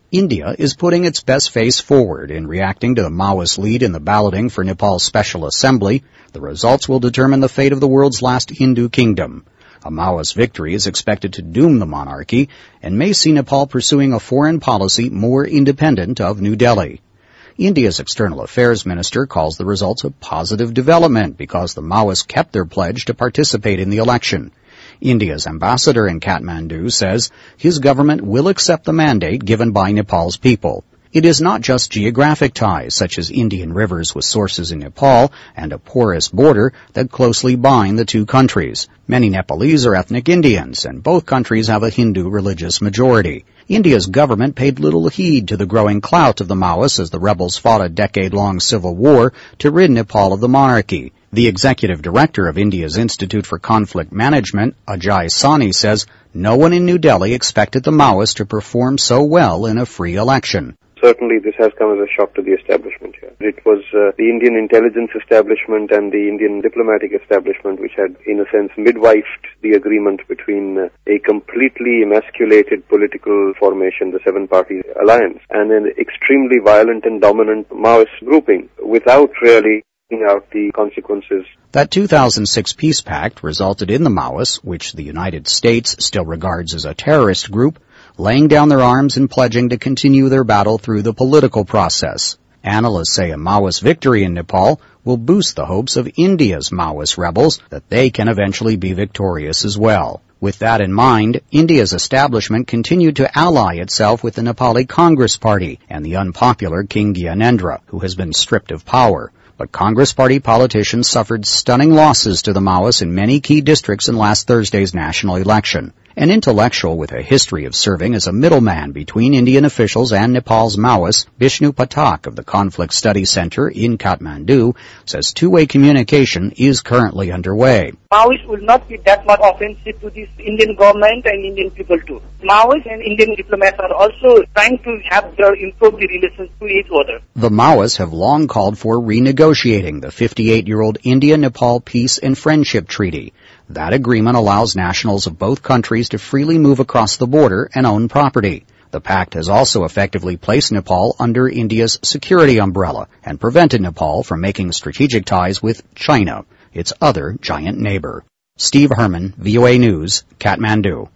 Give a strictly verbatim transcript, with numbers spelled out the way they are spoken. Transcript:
India is putting its best face forward in reacting to the Maoist lead in the balloting for Nepal's Special Assembly. The results will determine the fate of the world's last Hindu kingdom. A Maoist victory is expected to doom the monarchy and may see Nepal pursuing a foreign policy more independent of New Delhi. India's External Affairs Minister calls the results a positive development because the Maoists kept their pledge to participate in the election. India's ambassador in Kathmandu says his government will accept the mandate given by Nepal's people. It is not just geographic ties, such as Indian rivers with sources in Nepal and a porous border, that closely bind the two countries. Many Nepalese are ethnic Indians, and both countries have a Hindu religious majority. India's government paid little heed to the growing clout of the Maoists as the rebels fought a decade-long civil war to rid Nepal of the monarchy. The executive director of India's Institute for Conflict Management, Ajay Sani, says no one in New Delhi expected the Maoists to perform so well in a free election. Certainly this has come as a shock to the establishment here. It was uh, the Indian intelligence establishment and the Indian diplomatic establishment which had, in a sense, midwifed the agreement between uh, a completely emasculated political formation, the seven-party alliance, and an extremely violent and dominant Maoist grouping without really out the consequences. That two thousand six peace pact resulted in the Maoists, which the United States still regards as a terrorist group, laying down their arms and pledging to continue their battle through the political process. Analysts say a Maoist victory in Nepal will boost the hopes of India's Maoist rebels that they can eventually be victorious as well. With that in mind, India's establishment continued to ally itself with the Nepali Congress Party and the unpopular King Gyanendra, who has been stripped of power. But Congress Party politicians suffered stunning losses to the Maoists in many key districts in last Thursday's national election. An intellectual with a history of serving as a middleman between Indian officials and Nepal's Maoists, Bishnu Pathak of the Conflict Study Center in Kathmandu, says two-way communication is currently underway. Maoists will not be that much offensive to this Indian government and Indian people too. Maoists and Indian diplomats are also trying to have their improved relations to each other. The Maoists have long called for renegotiating the fifty-eight-year-old India-Nepal Peace and Friendship Treaty. That agreement allows nationals of both countries to freely move across the border and own property. The pact has also effectively placed Nepal under India's security umbrella and prevented Nepal from making strategic ties with China, its other giant neighbor. Steve Herman, V O A News, Kathmandu.